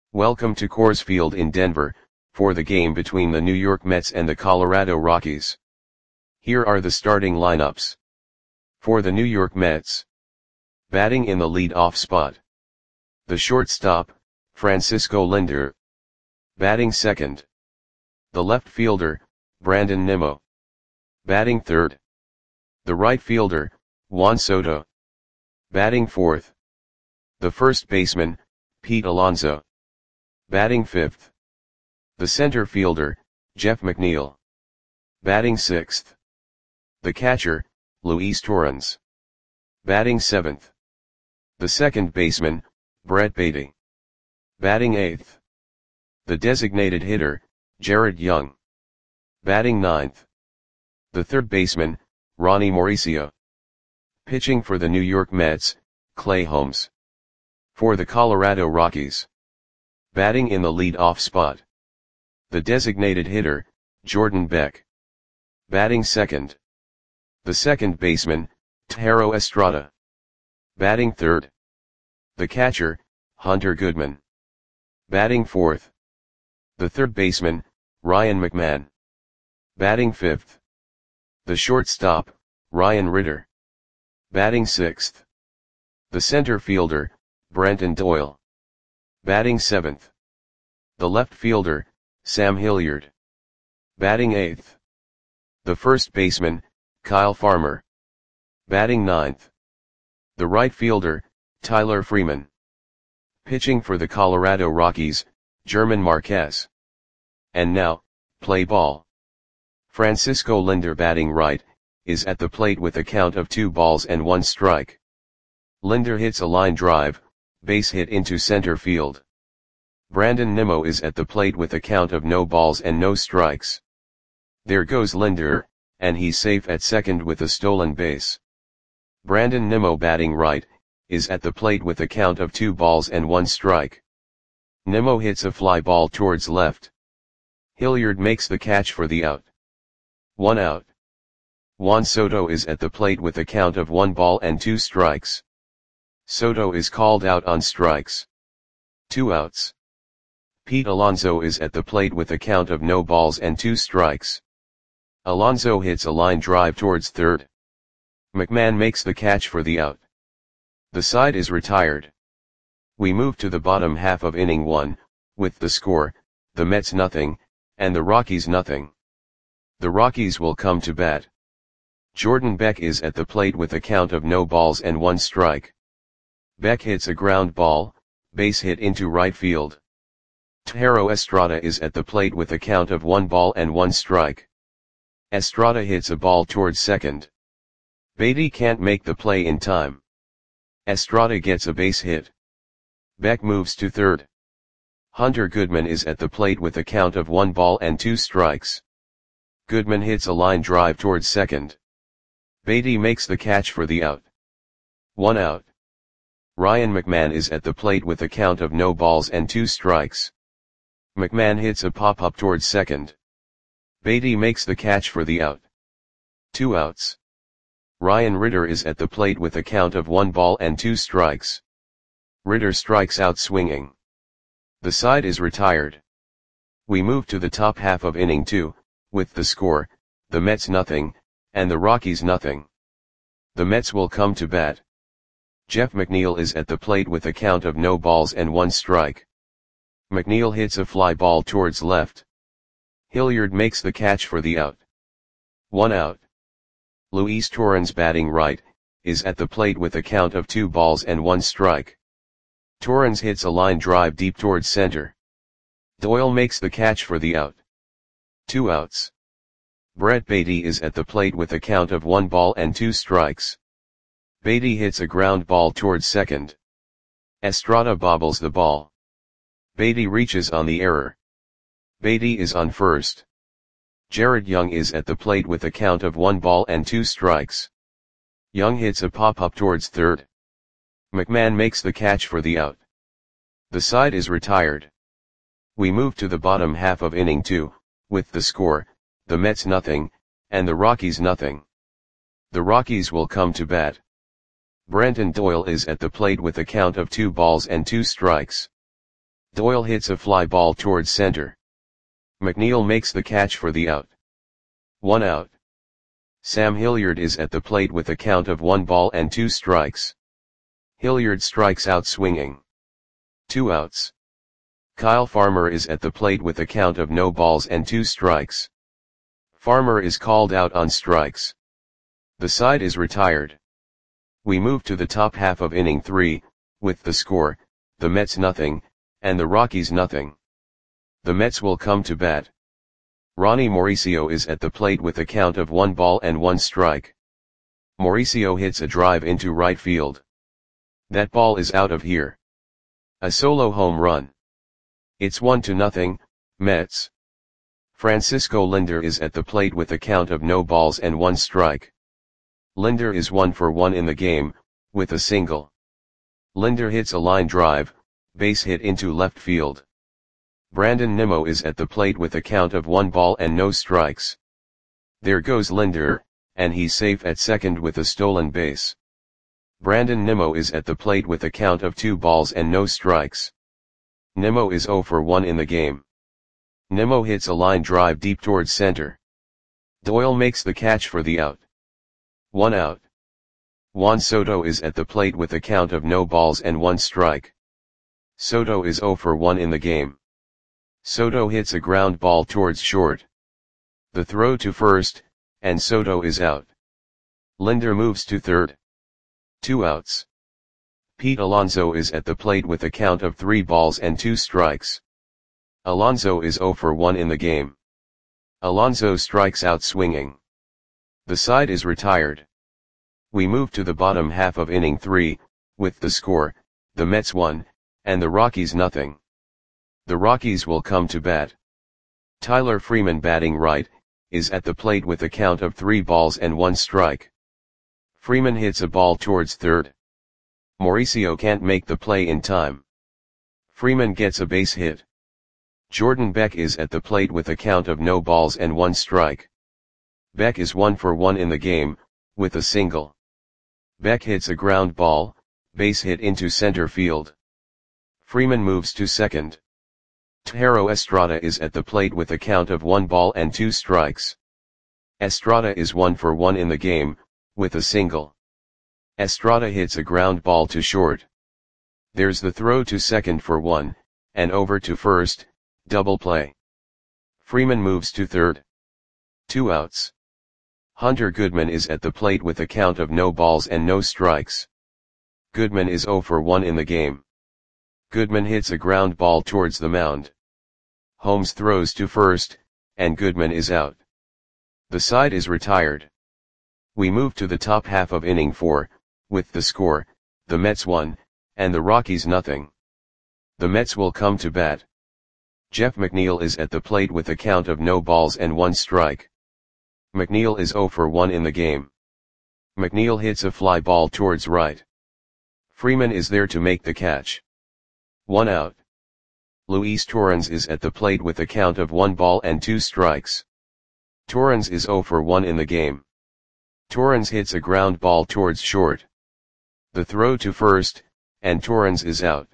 Welcome to Coors Field in Denver, for the game between the New York Mets and the Colorado Rockies. Here are the starting lineups. For the New York Mets. Batting in the lead-off spot. The shortstop, Francisco Lindor. Batting second. The left fielder, Brandon Nimmo. Batting third. The right fielder, Juan Soto. Batting fourth. The first baseman, Pete Alonso. Batting fifth. The center fielder, Jeff McNeil. Batting sixth. The catcher, Luis Torrens. Batting seventh. The second baseman, Brett Baty. Batting eighth. The designated hitter, Jared Young. Batting ninth. The third baseman, Ronnie Mauricio. Pitching for the New York Mets, Clay Holmes. For the Colorado Rockies. Batting in the lead-off spot. The designated hitter, Jordan Beck. Batting second. The second baseman, Thairo Estrada. Batting third. The catcher, Hunter Goodman. Batting fourth. The third baseman, Ryan McMahon. Batting fifth. The shortstop, Ryan Ritter. Batting sixth. The center fielder, Brenton Doyle. Batting seventh. The left fielder, Sam Hilliard. Batting eighth. The first baseman, Kyle Farmer. Batting ninth. The right fielder, Tyler Freeman. Pitching for the Colorado Rockies, German Marquez. And now, play ball. Francisco Lindor batting right, is at the plate with a count of 2-1 Lindor hits a line drive, base hit into center field. Brandon Nimmo is at the plate with a count of no balls and no strikes. There goes Lindor, and he's safe at second with a stolen base. Brandon Nimmo batting right, is at the plate with a count of 2-1. Nimmo hits a fly ball towards left. Hilliard makes the catch for the out. 1 out. Juan Soto is at the plate with a count of 1-2. Soto is called out on strikes. 2 outs. Pete Alonso is at the plate with a count of no balls and 2 strikes. Alonso hits a line drive towards third. McMahon makes the catch for the out. The side is retired. We move to the bottom half of inning 1, with the score, the Mets nothing, and the Rockies nothing. The Rockies will come to bat. Jordan Beck is at the plate with a count of no balls and 1 strike. Beck hits a ground ball, base hit into right field. Thairo Estrada is at the plate with a count of 1-1. Estrada hits a ball towards second. Baty can't make the play in time. Estrada gets a base hit. Beck moves to third. Hunter Goodman is at the plate with a count of 1-2. Goodman hits a line drive towards second. Baty makes the catch for the out. 1 out. Ryan McMahon is at the plate with a count of no balls and 2 strikes. McMahon hits a pop-up towards second. Baty makes the catch for the out. 2 outs. Ryan Ritter is at the plate with a count of 1-2. Ritter strikes out swinging. The side is retired. We move to the top half of inning 2, with the score, the Mets nothing, and the Rockies nothing. The Mets will come to bat. Jeff McNeil is at the plate with a count of no balls and 1 strike. McNeil hits a fly ball towards left. Hilliard makes the catch for the out. 1 out. Luis Torrens batting right, is at the plate with a count of 2-1. Torrens hits a line drive deep towards center. Doyle makes the catch for the out. 2 outs. Brett Baty is at the plate with a count of 1-2. Baty hits a ground ball towards second. Estrada bobbles the ball. Baty reaches on the error. Baty is on first. Jared Young is at the plate with a count of 1-2. Young hits a pop-up towards third. McMahon makes the catch for the out. The side is retired. We move to the bottom half of inning 2, with the score, the Mets nothing, and the Rockies nothing. The Rockies will come to bat. Brenton Doyle is at the plate with a count of 2-2. Doyle hits a fly ball towards center. McNeil makes the catch for the out. 1 out. Sam Hilliard is at the plate with a count of 1 ball and 2 strikes. Hilliard strikes out swinging. 2 outs. Kyle Farmer is at the plate with a count of no balls and 2 strikes. Farmer is called out on strikes. The side is retired. We move to the top half of inning 3, with the score, the Mets nothing, and the Rockies nothing. The Mets will come to bat. Ronnie Mauricio is at the plate with a count of 1 ball and 1 strike. Mauricio hits a drive into right field. That ball is out of here. A solo home run. It's 1-0, Mets. Francisco Lindor is at the plate with a count of no balls and 1 strike. Lindor is 1 for 1 in the game, with a single. Lindor hits a line drive, base hit into left field. Brandon Nimmo is at the plate with a count of 1 ball and no strikes. There goes Lindor, and he's safe at second with a stolen base. Brandon Nimmo is at the plate with a count of 2 balls and no strikes. Nimmo is 0 for 1 in the game. Nimmo hits a line drive deep towards center. Doyle makes the catch for the out. 1 out. Juan Soto is at the plate with a count of no balls and 1 strike. Soto is 0 for 1 in the game. Soto hits a ground ball towards short. The throw to first, and Soto is out. Lindor moves to third. 2 outs. Pete Alonso is at the plate with a count of 3 balls and 2 strikes. Alonso is 0 for 1 in the game. Alonso strikes out swinging. The side is retired. We move to the bottom half of inning 3, with the score, the Mets 1, and the Rockies nothing. The Rockies will come to bat. Tyler Freeman, batting right, is at the plate with a count of 3 balls and 1 strike. Freeman hits a ball towards third. Mauricio can't make the play in time. Freeman gets a base hit. Jordan Beck is at the plate with a count of no balls and 1 strike. Beck is 1 for 1 in the game, with a single. Beck hits a ground ball, base hit into center field. Freeman moves to second. Thairo Estrada is at the plate with a count of 1 ball and 2 strikes. Estrada is 1 for 1 in the game, with a single. Estrada hits a ground ball to short. There's the throw to second for 1, and over to first, double play. Freeman moves to third. 2 outs. Hunter Goodman is at the plate with a count of no balls and no strikes. Goodman is 0 for 1 in the game. Goodman hits a ground ball towards the mound. Holmes throws to first, and Goodman is out. The side is retired. We move to the top half of inning 4, with the score, the Mets 1, and the Rockies nothing. The Mets will come to bat. Jeff McNeil is at the plate with a count of no balls and 1 strike. McNeil is 0 for 1 in the game. McNeil hits a fly ball towards right. Freeman is there to make the catch. 1 out. Luis Torrens is at the plate with a count of 1 ball and 2 strikes. Torrens is 0 for 1 in the game. Torrens hits a ground ball towards short. The throw to first, and Torrens is out.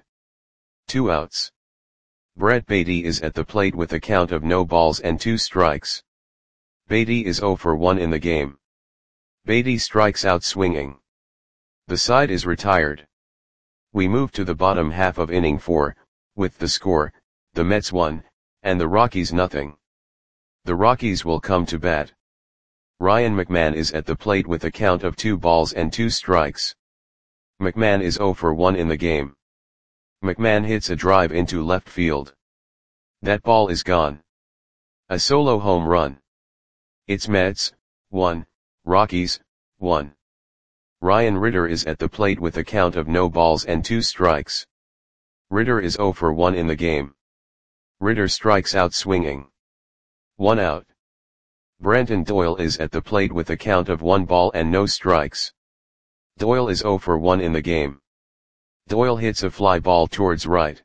2 outs. Brett Baty is at the plate with a count of no balls and 2 strikes. Baty is 0 for 1 in the game. Baty strikes out swinging. The side is retired. We move to the bottom half of inning 4, with the score, the Mets 1, and the Rockies nothing. The Rockies will come to bat. Ryan McMahon is at the plate with a count of 2 balls and 2 strikes. McMahon is 0 for 1 in the game. McMahon hits a drive into left field. That ball is gone. A solo home run. It's Mets 1, Rockies 1. Ryan Ritter is at the plate with a count of no balls and 2 strikes. Ritter is 0 for 1 in the game. Ritter strikes out swinging. 1 out. Brenton Doyle is at the plate with a count of 1 ball and no strikes. Doyle is 0 for 1 in the game. Doyle hits a fly ball towards right.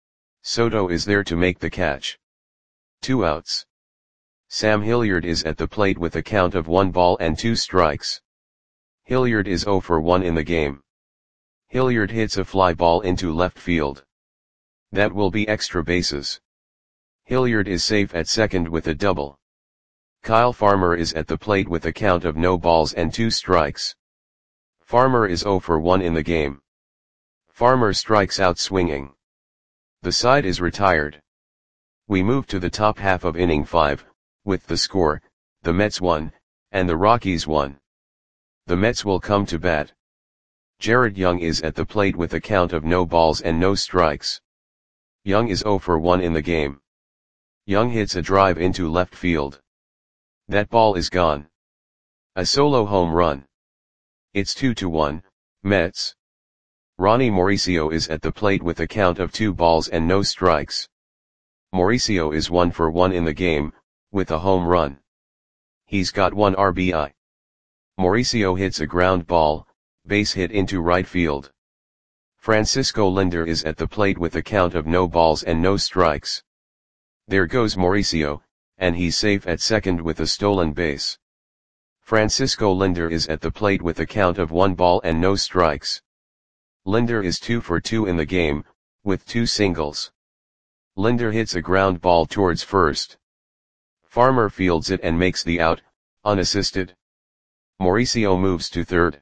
Soto is there to make the catch. 2 outs. Sam Hilliard is at the plate with a count of 1 ball and 2 strikes. Hilliard is 0 for 1 in the game. Hilliard hits a fly ball into left field. That will be extra bases. Hilliard is safe at second with a double. Kyle Farmer is at the plate with a count of no balls and 2 strikes. Farmer is 0 for 1 in the game. Farmer strikes out swinging. The side is retired. We move to the top half of inning 5, with the score, the Mets 1, and the Rockies 1. The Mets will come to bat. Jared Young is at the plate with a count of no balls and no strikes. Young is 0 for 1 in the game. Young hits a drive into left field. That ball is gone. A solo home run. It's 2-1, Mets. Ronnie Mauricio is at the plate with a count of 2 balls and no strikes. Mauricio is 1 for 1 in the game, with a home run. He's got 1 RBI. Mauricio hits a ground ball, base hit into right field. Francisco Lindor is at the plate with a count of no balls and no strikes. There goes Mauricio, and he's safe at second with a stolen base. Francisco Lindor is at the plate with a count of 1 ball and no strikes. Lindor is 2 for 2 in the game, with 2 singles. Lindor hits a ground ball towards first. Farmer fields it and makes the out, unassisted. Mauricio moves to third.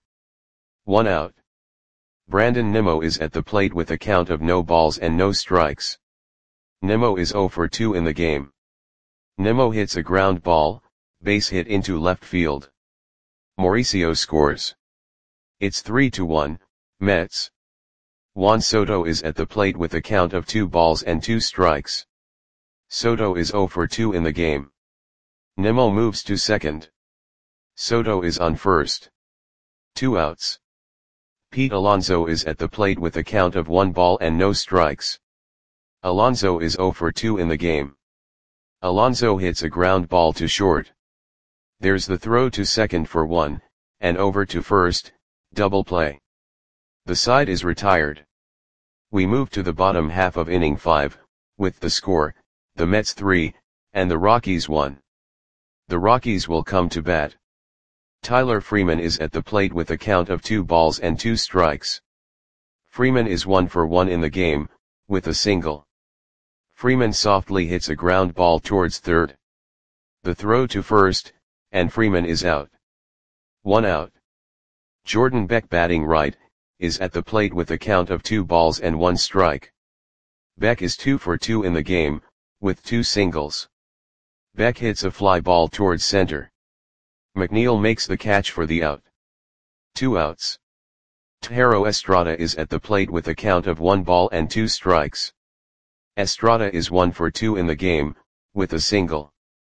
1 out. Brandon Nimmo is at the plate with a count of no balls and no strikes. Nimmo is 0 for 2 in the game. Nimmo hits a ground ball, base hit into left field. Mauricio scores. It's 3-1, Mets. Juan Soto is at the plate with a count of 2 balls and 2 strikes. Soto is 0 for 2 in the game. Nimmo moves to second. Soto is on first. 2 outs. Pete Alonso is at the plate with a count of 1 ball and no strikes. Alonso is 0 for 2 in the game. Alonso hits a ground ball to short. There's the throw to second for 1, and over to first, double play. The side is retired. We move to the bottom half of inning 5, with the score, the Mets 3, and the Rockies 1. The Rockies will come to bat. Tyler Freeman is at the plate with a count of 2 balls and 2 strikes. Freeman is 1 for 1 in the game, with a single. Freeman softly hits a ground ball towards third. The throw to first, and Freeman is out. 1 out. Jordan Beck, batting right, is at the plate with a count of 2 balls and 1 strike. Beck is 2 for 2 in the game, with 2 singles. Beck hits a fly ball towards center. McNeil makes the catch for the out. 2 outs. Thairo Estrada is at the plate with a count of 1 ball and 2 strikes. Estrada is 1 for 2 in the game, with a single.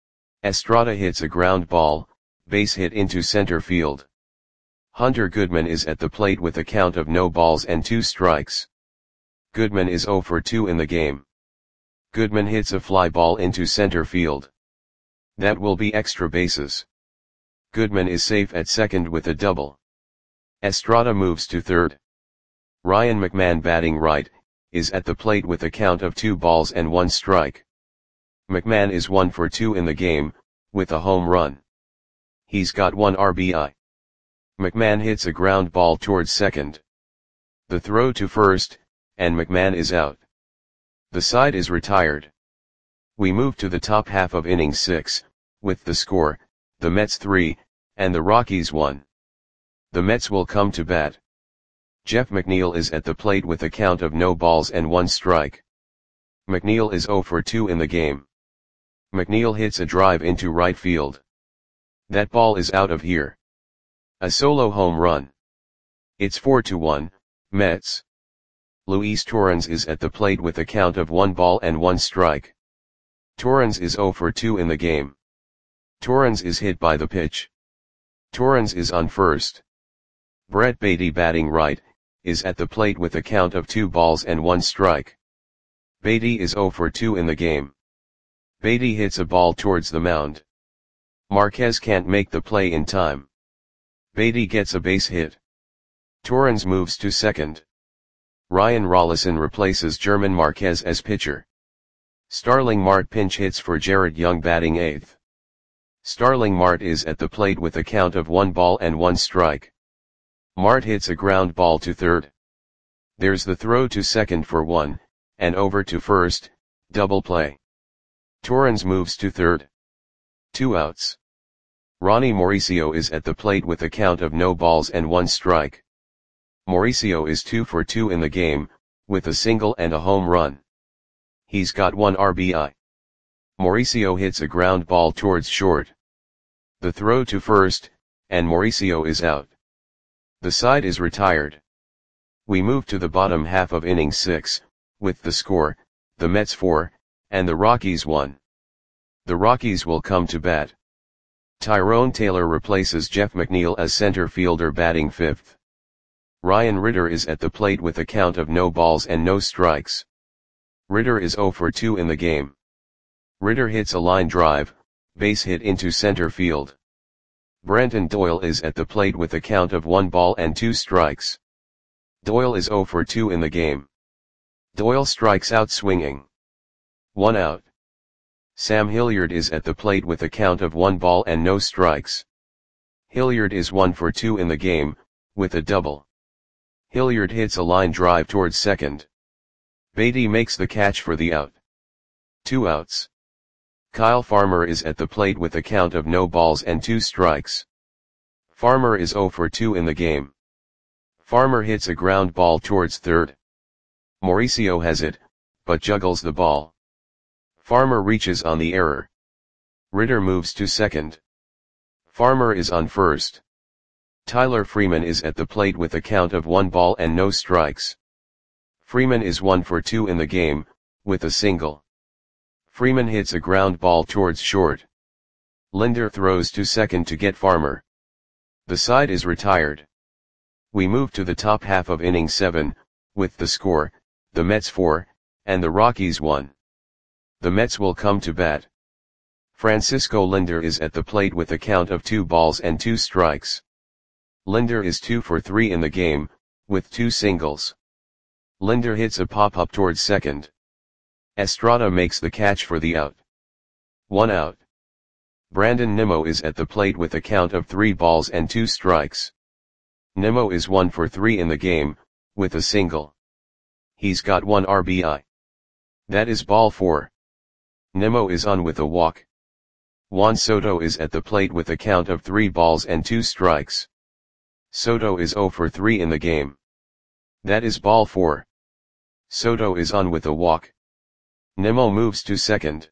Estrada hits a ground ball, base hit into center field. Hunter Goodman is at the plate with a count of no balls and 2 strikes. Goodman is 0 for 2 in the game. Goodman hits a fly ball into center field. That will be extra bases. Goodman is safe at second with a double. Estrada moves to third. Ryan McMahon, batting right, is at the plate with a count of 2 balls and 1 strike. McMahon is 1 for 2 in the game, with a home run. He's got 1 RBI. McMahon hits a ground ball towards second. The throw to first, and McMahon is out. The side is retired. We move to the top half of inning 6, with the score, the Mets 3, and the Rockies 1. The Mets will come to bat. Jeff McNeil is at the plate with a count of no balls and 1 strike. McNeil is 0 for 2 in the game. McNeil hits a drive into right field. That ball is out of here. A solo home run. It's 4-1, Mets. Luis Torrens is at the plate with a count of 1 ball and 1 strike. Torrens is 0 for 2 in the game. Torrens is hit by the pitch. Torrens is on first. Brett Baty, batting right, is at the plate with a count of 2 balls and 1 strike. Baty is 0 for 2 in the game. Baty hits a ball towards the mound. Marquez can't make the play in time. Baty gets a base hit. Torrens moves to second. Ryan Rollison replaces German Marquez as pitcher. Starling Marte pinch hits for Jared Young, batting 8th. Starling Marte is at the plate with a count of 1 ball and 1 strike. Marte hits a ground ball to third. There's the throw to second for 1, and over to first, double play. Torrens moves to third. 2 outs. Ronnie Mauricio is at the plate with a count of no balls and 1 strike. Mauricio is 2 for 2 in the game, with a single and a home run. He's got 1 RBI. Mauricio hits a ground ball towards short. The throw to first, and Mauricio is out. The side is retired. We move to the bottom half of inning 6, with the score, the Mets 4, and the Rockies 1. The Rockies will come to bat. Tyrone Taylor replaces Jeff McNeil as center fielder batting 5th. Ryan Ritter is at the plate with a count of no balls and no strikes. Ritter is 0 for 2 in the game. Ritter hits a line drive, base hit into center field. Brenton Doyle is at the plate with a count of 1 ball and 2 strikes. Doyle is 0 for 2 in the game. Doyle strikes out swinging. 1 out. Sam Hilliard is at the plate with a count of 1 ball and no strikes. Hilliard is 1 for 2 in the game, with a double. Hilliard hits a line drive towards second. Beatty makes the catch for the out. 2 outs. Kyle Farmer is at the plate with a count of no balls and 2 strikes. Farmer is 0 for 2 in the game. Farmer hits a ground ball towards third. Mauricio has it, but juggles the ball. Farmer reaches on the error. Ritter moves to second. Farmer is on first. Tyler Freeman is at the plate with a count of 1 ball and no strikes. Freeman is 1 for 2 in the game, with a single. Freeman hits a ground ball towards short. Linder throws to second to get Farmer. The side is retired. We move to the top half of inning 7, with the score, the Mets 4, and the Rockies 1. The Mets will come to bat. Francisco Linder is at the plate with a count of 2 balls and 2 strikes. Linder is 2 for 3 in the game, with 2 singles. Linder hits a pop-up towards second. Estrada makes the catch for the out. 1 out. Brandon Nimmo is at the plate with a count of 3 balls and 2 strikes. Nimmo is 1 for 3 in the game, with a single. He's got 1 RBI. That is ball 4. Nimmo is on with a walk. Juan Soto is at the plate with a count of 3 balls and 2 strikes. Soto is 0 for 3 in the game. That is ball 4. Soto is on with a walk. Nimmo moves to second.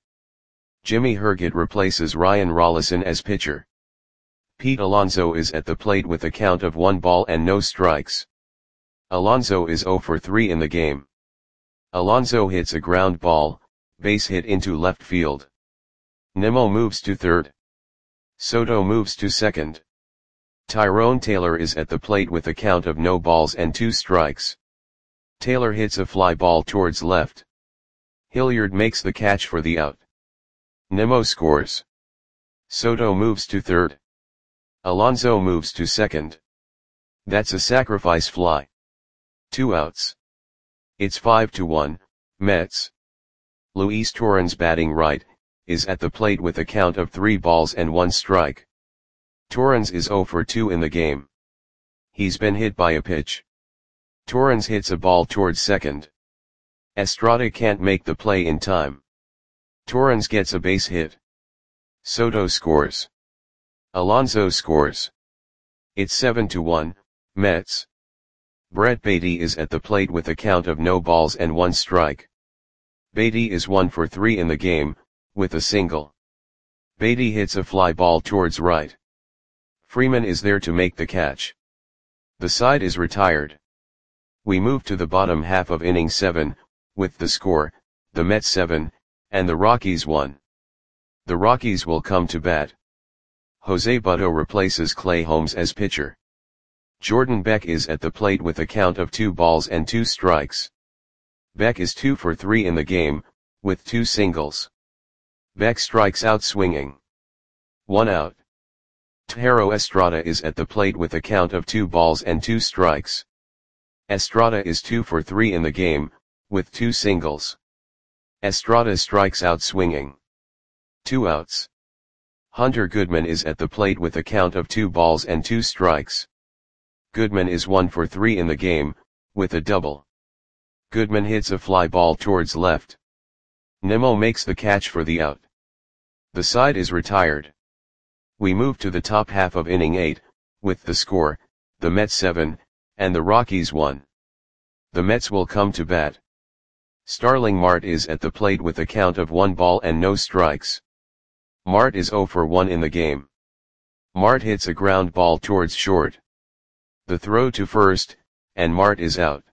Jimmy Herget replaces Ryan Rollison as pitcher. Pete Alonso is at the plate with a count of 1 ball and no strikes. Alonso is 0 for 3 in the game. Alonso hits a ground ball, base hit into left field. Nimmo moves to third. Soto moves to second. Tyrone Taylor is at the plate with a count of no balls and 2 strikes. Taylor hits a fly ball towards left. Hilliard makes the catch for the out. Nimmo scores. Soto moves to third. Alonso moves to second. That's a sacrifice fly. 2 outs. It's 5-1, Mets. Luis Torrens, batting right, is at the plate with a count of 3 balls and 1 strike. Torrens is 0 for 2 in the game. He's been hit by a pitch. Torrens hits a ball towards second. Estrada can't make the play in time. Torrens gets a base hit. Soto scores. Alonso scores. It's 7-1, Mets. Brett Beatty is at the plate with a count of no balls and 1 strike. Beatty is 1 for 3 in the game, with a single. Beatty hits a fly ball towards right. Freeman is there to make the catch. The side is retired. We move to the bottom half of inning 7, with the score, the Mets 7, and the Rockies 1. The Rockies will come to bat. Jose Butto replaces Clay Holmes as pitcher. Jordan Beck is at the plate with a count of 2 balls and 2 strikes. Beck is 2 for 3 in the game, with 2 singles. Beck strikes out swinging. 1 out. Thairo Estrada is at the plate with a count of 2 balls and 2 strikes. Estrada is 2 for 3 in the game, with 2 singles. Estrada strikes out swinging. 2 outs. Hunter Goodman is at the plate with a count of 2 balls and 2 strikes. Goodman is 1 for 3 in the game, with a double. Goodman hits a fly ball towards left. Nimmo makes the catch for the out. The side is retired. We move to the top half of inning 8, with the score, the Mets 7, and the Rockies 1. The Mets will come to bat. Starling Marte is at the plate with a count of 1 ball and no strikes. Marte is 0 for 1 in the game. Marte hits a ground ball towards short. The throw to first, and Marte is out.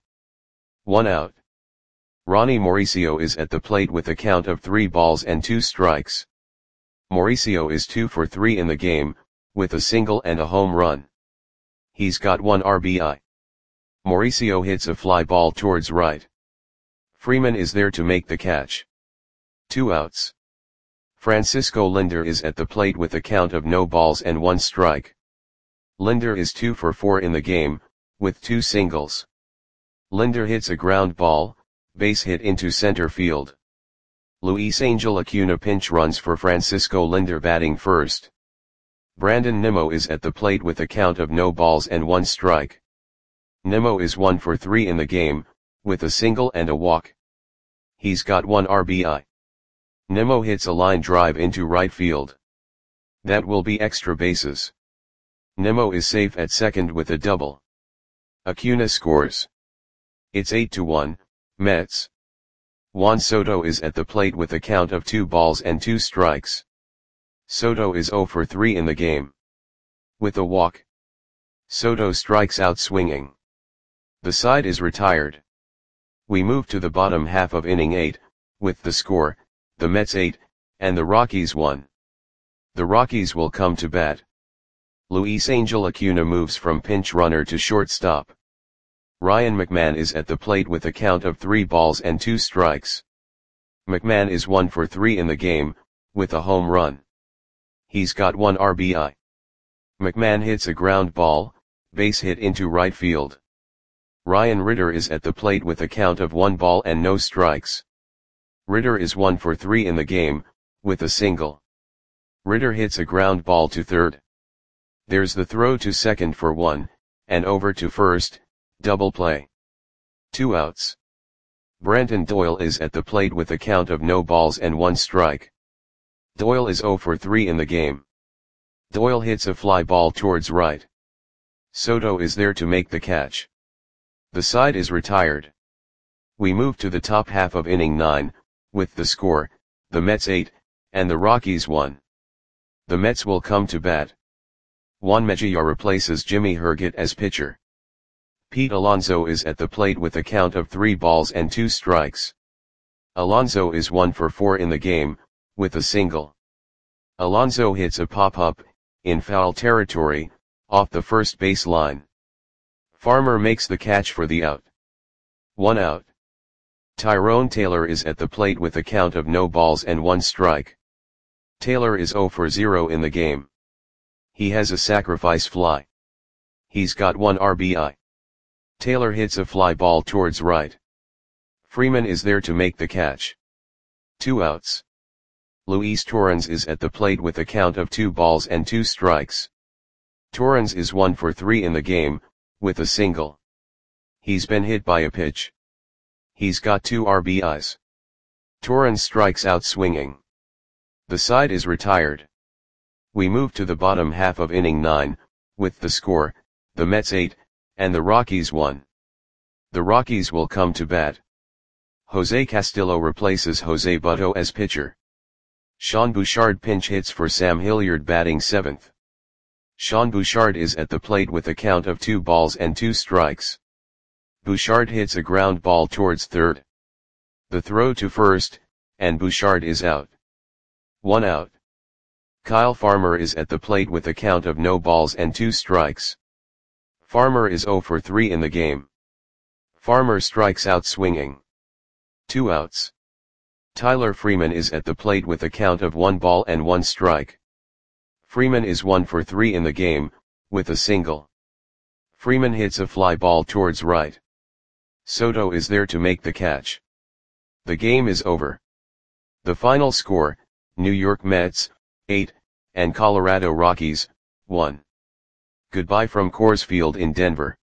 1 out. Ronnie Mauricio is at the plate with a count of 3 balls and 2 strikes. Mauricio is 2 for 3 in the game, with a single and a home run. He's got 1 RBI. Mauricio hits a fly ball towards right. Freeman is there to make the catch. 2 outs. Francisco Lindor is at the plate with a count of no balls and 1 strike. Lindor is 2 for 4 in the game, with 2 singles. Lindor hits a ground ball, base hit into center field. Luis Angel Acuna pinch runs for Francisco Lindor batting first. Brandon Nimmo is at the plate with a count of no balls and 1 strike. Nimmo is 1 for 3 in the game, with a single and a walk. He's got 1 RBI. Nimmo hits a line drive into right field. That will be extra bases. Nimmo is safe at second with a double. Acuna scores. It's 8-1, Mets. Juan Soto is at the plate with a count of 2 balls and 2 strikes. Soto is 0 for 3 in the game. With a walk. Soto strikes out swinging. The side is retired. We move to the bottom half of inning 8, with the score, the Mets 8, and the Rockies 1. The Rockies will come to bat. Luis Angel Acuna moves from pinch runner to shortstop. Ryan McMahon is at the plate with a count of 3 balls and 2 strikes. McMahon is 1 for 3 in the game, with a home run. He's got 1 RBI. McMahon hits a ground ball, base hit into right field. Ryan Ritter is at the plate with a count of 1 ball and no strikes. Ritter is 1 for 3 in the game, with a single. Ritter hits a ground ball to third. There's the throw to second for 1, and over to first, double play. 2 outs. Brenton Doyle is at the plate with a count of no balls and 1 strike. Doyle is 0 for 3 in the game. Doyle hits a fly ball towards right. Soto is there to make the catch. The side is retired. We move to the top half of inning 9, with the score, the Mets 8, and the Rockies 1. The Mets will come to bat. Juan Mejia replaces Jimmy Herget as pitcher. Pete Alonso is at the plate with a count of 3 balls and 2 strikes. Alonso is 1 for 4 in the game, with a single. Alonso hits a pop-up, in foul territory, off the first base line. Farmer makes the catch for the out. 1 out. Tyrone Taylor is at the plate with a count of no balls and 1 strike. Taylor is 0 for 0 in the game. He has a sacrifice fly. He's got 1 RBI. Taylor hits a fly ball towards right. Freeman is there to make the catch. 2 outs. Luis Torrens is at the plate with a count of 2 balls and 2 strikes. Torrens is 1 for 3 in the game, with a single. He's been hit by a pitch. He's got 2 RBIs. Torrens strikes out swinging. The side is retired. We move to the bottom half of inning 9, with the score, the Mets 8, and the Rockies 1. The Rockies will come to bat. Jose Castillo replaces Jose Butto as pitcher. Sean Bouchard pinch hits for Sam Hilliard batting 7th. Sean Bouchard is at the plate with a count of 2 balls and 2 strikes. Bouchard hits a ground ball towards third. The throw to first, and Bouchard is out. 1 out. Kyle Farmer is at the plate with a count of no balls and 2 strikes. Farmer is 0 for 3 in the game. Farmer strikes out swinging. 2 outs. Tyler Freeman is at the plate with a count of 1 ball and 1 strike. Freeman is 1 for 3 in the game, with a single. Freeman hits a fly ball towards right. Soto is there to make the catch. The game is over. The final score, New York Mets, 8, and Colorado Rockies, 1. Goodbye from Coors Field in Denver.